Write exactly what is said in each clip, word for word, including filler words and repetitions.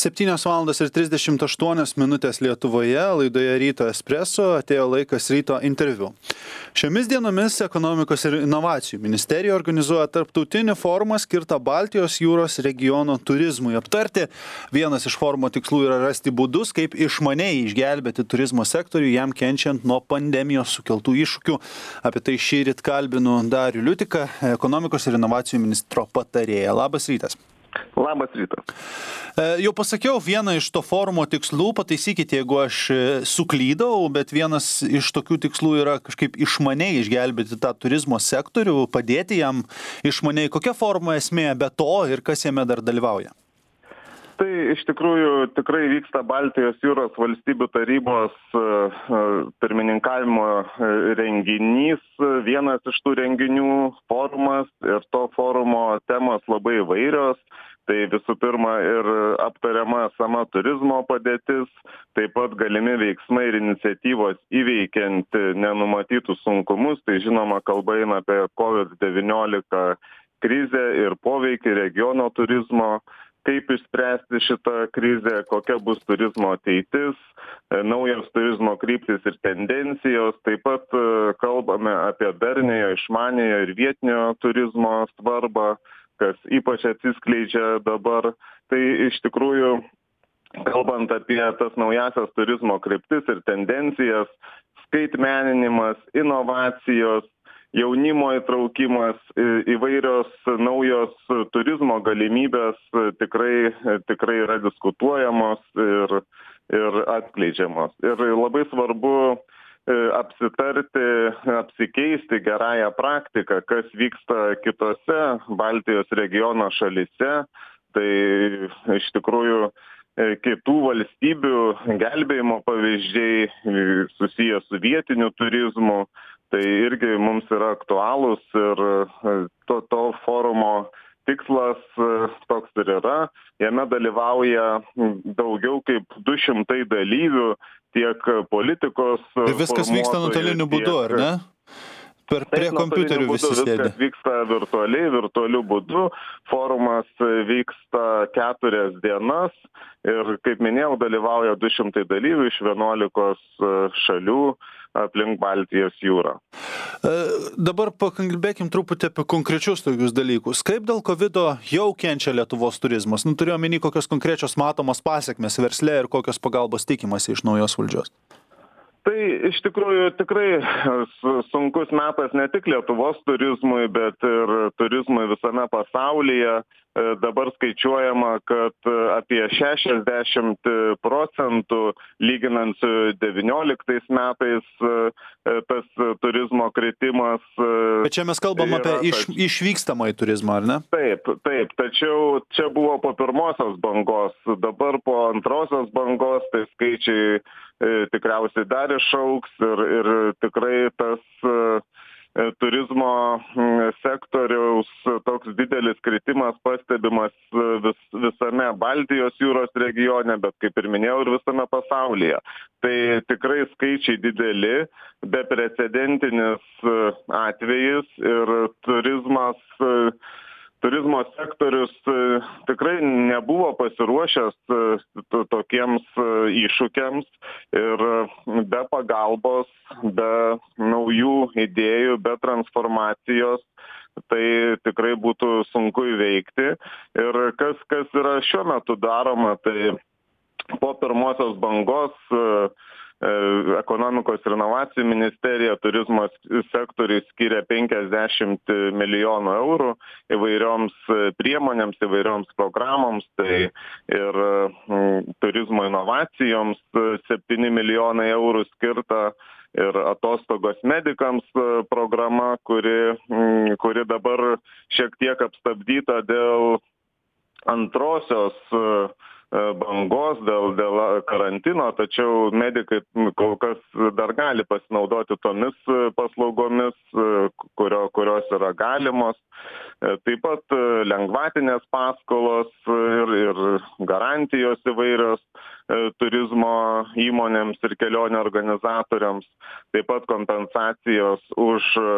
septynios valandos ir trisdešimt aštuonios minutės Lietuvoje, laidoje Ryto Espresso atėjo laikas ryto interviu. Šiomis dienomis Ekonomikos ir inovacijų ministerija organizuoja tarptautinį forumą skirtą Baltijos jūros regiono turizmui aptarti. Vienas iš forumo tikslų yra rasti būdus, kaip išmaniai išgelbėti turizmo sektorių, jam kenčiant nuo pandemijos sukeltų iššūkių. Apie tai šįryt kalbinu Darių Liutiką, Ekonomikos ir inovacijų ministro patarėją. Labas rytas. Labas rytas. Jau pasakiau vieną iš to forumo tikslų, pataisykite, jeigu aš suklydau, bet vienas iš tokių tikslų yra kažkaip išmaniai išgelbėti tą turizmo sektorių, padėti jam išmaniai. Kokia forumo esmė be to ir kas jame dar dalyvauja? Tai iš tikrųjų tikrai vyksta Baltijos jūros valstybių tarybos pirmininkavimo renginys, vienas iš tų renginių forumas ir to forumo temos labai įvairios. Tai visų pirma ir aptariama sama turizmo padėtis, taip pat galimi veiksmai ir iniciatyvos įveikiant nenumatytus sunkumus. Tai žinoma, kalba eina apie kovid devyniolika krizę ir poveikį regiono turizmo. Kaip išspręsti šitą krizę, kokia bus turizmo ateitis, naujos turizmo kryptis ir tendencijos. Taip pat kalbame apie darniojo, išmaniojo ir vietinio turizmo svarbą, kas ypač atsiskleidžia dabar. Tai iš tikrųjų, kalbant apie tas naujasias turizmo kryptis ir tendencijas, skaitmeninimas, inovacijos, jaunimo įtraukimas, įvairios naujos turizmo galimybės tikrai, tikrai yra diskutuojamos ir, ir atskleidžiamos. Ir labai svarbu apsitarti, apsikeisti gerąją praktiką, kas vyksta kitose Baltijos regiono šalyse. Tai iš tikrųjų kitų valstybių gelbėjimo pavyzdžiai susiję su vietiniu turizmu. Tai irgi mums yra aktualūs ir to, to forumo tikslas toks ir yra. Jame dalyvauja daugiau kaip du šimtai dalyvių, tiek politikos. Ir viskas vyksta nuotoliniu būdu, ar ne? Per prie kompiuterių visi sėdi. Viskas vyksta virtualiai, virtualiu būdu. Forumas vyksta keturias dienas ir, kaip minėjau, dalyvauja du šimtai dalyvių iš vienuolikos šalių aplink Baltijos jūrą. Dabar pakalbėkim truputį apie konkrečius tokius dalykus. Kaip dėl kovido jau kenčia Lietuvos turizmas? Nu, turiu omeny, kokios konkrečios matomos pasekmės versle ir kokios pagalbos tikimasi iš naujos valdžios. Tai iš tikrųjų tikrai sunkus metas ne tik Lietuvos turizmui, bet ir turizmui visame pasaulyje. Dabar skaičiuojama, kad apie šešiasdešimt procentų lyginant su devynioliktais metais tas turizmo kritimas. Bet čia mes kalbam apie iš, išvykstamąjį turizmą, ar ne? Taip, taip, tačiau čia buvo po pirmosios bangos, dabar po antrosios bangos tai skaičiai tikriausiai dar išaugs ir, ir tikrai tas turizmo sektoriaus toks didelis kritimas pastebimas vis, visame Baltijos jūros regione, bet kaip ir minėjau, ir visame pasaulyje. Tai tikrai skaičiai dideli, beprecedentinis atvejis ir turizmas, turizmo sektorius tikrai nebuvo pasiruošęs tokiems iššūkiams ir be pagalbos, be naujų idėjų, be transformacijos, tai tikrai būtų sunku įveikti. Ir kas, kas yra šiuo metu daroma, tai po pirmosios bangos Ekonomikos ir inovacijų ministerija turizmo sektoriui skiria penkiasdešimt milijonų eurų įvairioms priemonėms, įvairioms programoms, tai ir turizmo inovacijoms septyni milijonai eurų skirta ir atostogos medikams programa, kuri, kuri dabar šiek tiek apstabdyta dėl antrosios bangos, dėl, dėl karantino, tačiau medikai kol kas dar gali pasinaudoti tomis paslaugomis, kurio, kurios yra galimos. Taip pat lengvatinės paskolos ir, ir garantijos įvairios turizmo įmonėms ir kelionių organizatoriams, taip pat kompensacijos už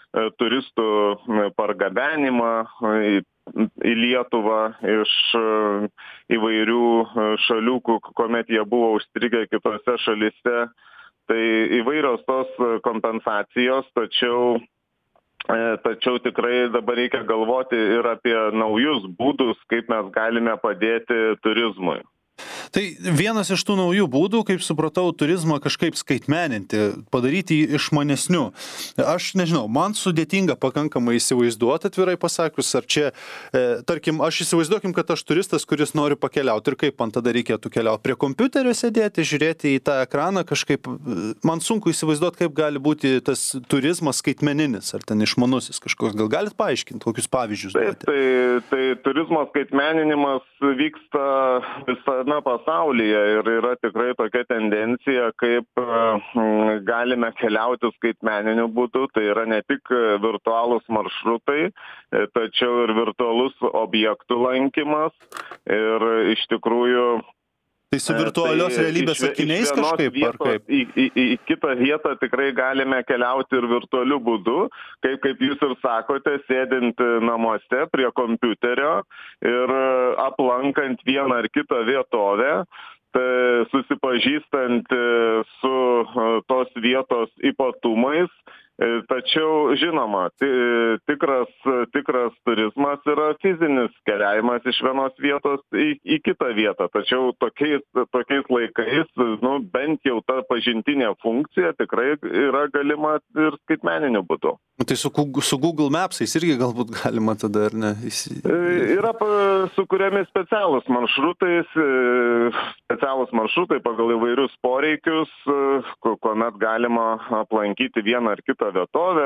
turistų pargabenimą į į Lietuvą iš įvairių šalių, kuomet jie buvo užstrigę kitose šalyse. Tai įvairios tos kompensacijos, tačiau, tačiau tikrai dabar reikia galvoti ir apie naujus būdus, kaip mes galime padėti turizmui. Tai vienas iš tų naujų būdų, kaip supratau, turizmą kažkaip skaitmeninti, padaryti jį išmanesniu. Aš nežinau, man sudėtinga pakankamai įsivaizduoti, atvirai pasakius, ar čia, e, tarkim, aš įsivaizduokim, kad aš turistas, kuris nori pakeliauti, ir kaip man tada reikėtų keliauti, prie kompiuterio sėdėti, žiūrėti į tą ekraną kažkaip, man sunku įsivaizduoti, kaip gali būti tas turizmas skaitmeninis, ar ten išmanusis kažkoks, gal galit paaiškinti, kokius pavyzdžius duoti? Taip, tai, tai turizmo skaitmeninimas vyksta visame pasaulyje ir yra tikrai tokia tendencija, kaip galime keliauti skaitmeniniu būdu. Tai yra ne tik virtualūs maršrutai, tačiau ir virtualus objektų lankymas. Ir iš tikrųjų Tai su virtualios tai realybės akiniais kažkaip, vietos, ar kaip? Į, į, į kitą vietą tikrai galime keliauti ir virtualiu būdu, kaip, kaip jūs ir sakote, sėdint namuose prie kompiuterio ir aplankant vieną ar kitą vietovę, tai susipažįstant su tos vietos ypatumais. Tačiau, žinoma, tikras, tikras turizmas yra fizinis keliavimas iš vienos vietos į, į kitą vietą. Tačiau tokiais, tokiais laikais, nu, bent jau ta pažintinė funkcija tikrai yra galima ir skaitmeniniu būdu. Tai su, su Google Mapsais irgi galbūt galima tada, ar ne? Yra sukuriami specialūs maršrutai, specialūs maršrutai pagal įvairius poreikius, kuomet galima aplankyti vieną ar kitą vietovę,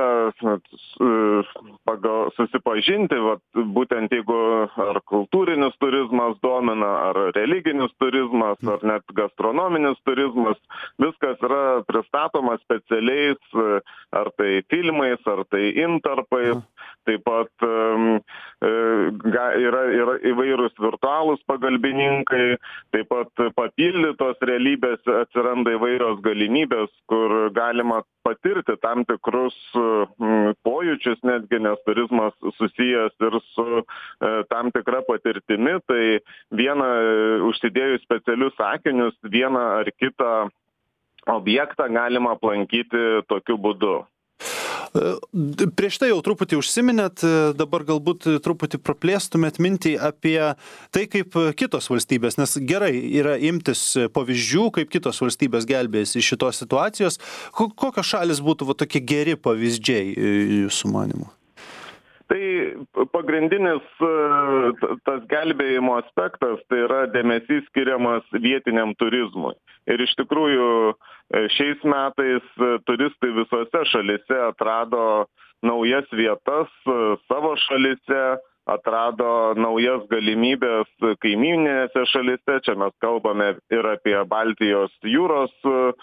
pagal susipažinti, vat, būtent jeigu ar kultūrinis turizmas domina, ar religinis turizmas, ar net gastronominis turizmas, viskas yra pristatoma specialiais, ar tai filmais, ar tai intarpais. Taip pat um, yra, yra įvairūs virtualūs pagalbininkai, taip pat papildytos realybės atsiranda įvairios galimybės, kur galima patirti tam tikrus um, pojūčius, netgi nes turizmas susijęs ir su uh, tam tikra patirtimi, tai vieną užsidėjus specialius akinius, vieną ar kitą objektą galima aplankyti tokiu būdu. Prieš tai jau truputį užsiminėt, dabar galbūt truputį praplėstumėt mintį apie tai, kaip kitos valstybės, nes gerai yra imtis pavyzdžių, kaip kitos valstybės gelbėjasi iš šitos situacijos. Kokios šalis būtų va, tokie geri pavyzdžiai jūsų manymu? Tai pagrindinis tas gelbėjimo aspektas, tai yra dėmesys skiriamas vietiniam turizmui. Ir iš tikrųjų šiais metais turistai visose šalyse atrado naujas vietas savo šalyse, atrado naujas galimybės kaimyninėse šalyse. Čia mes kalbame ir apie Baltijos jūros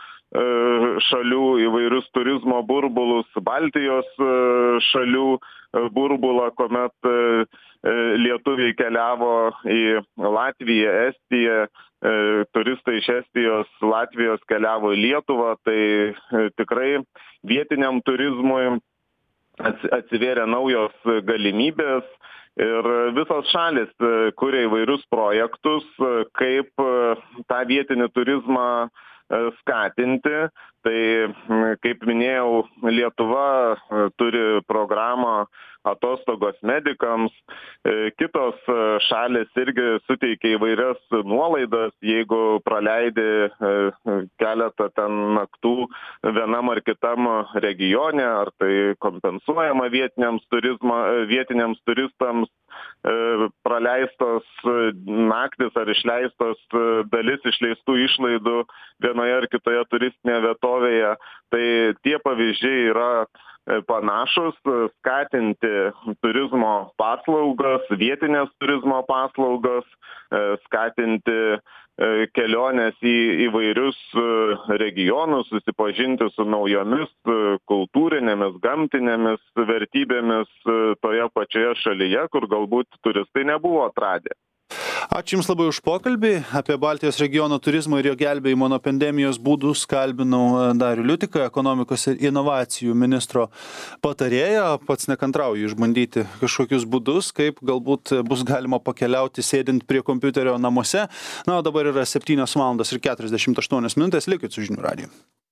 šalių įvairius turizmo burbulus, Baltijos šalių burbulą, kuomet lietuviai keliavo į Latviją, Estiją, turistai iš Estijos, Latvijos keliavo į Lietuvą, tai tikrai vietiniam turizmui atsivėrė naujos galimybės ir visos šalis kuria įvairius projektus, kaip tą vietinį turizmą skatinti. Tai, kaip minėjau, Lietuva turi programą atostogos medikams, kitos šalis irgi suteikia įvairias nuolaidas, jeigu praleidi keletą ten naktų vienam ar kitam regione, ar tai kompensuojama vietiniams, turizma, vietiniams turistams praleistos naktis ar išleistos dalis išleistų išlaidų vienoje ar kitoje turistinėje vietovėje. Tai tie pavyzdžiai yra panašus, skatinti turizmo paslaugas, vietinės turizmo paslaugas, skatinti keliones į įvairius regionus, susipažinti su naujomis kultūrinėmis, gamtinėmis vertybėmis toje pačioje šalyje, kur galbūt turistai nebuvo atradę. Ačiū Jums labai už pokalbį. Apie Baltijos regiono turizmo ir jo gelbėjimo nuo pandemijos būdus kalbinau Darių Liutiką, ekonomikos ir inovacijų ministro patarėją. Pats nekantrauju išbandyti kažkokius būdus, kaip galbūt bus galima pakeliauti sėdint prie kompiuterio namuose. Na, o dabar yra septynios valandos ir keturiasdešimt aštuonios minutės. Likit su žinių radiju.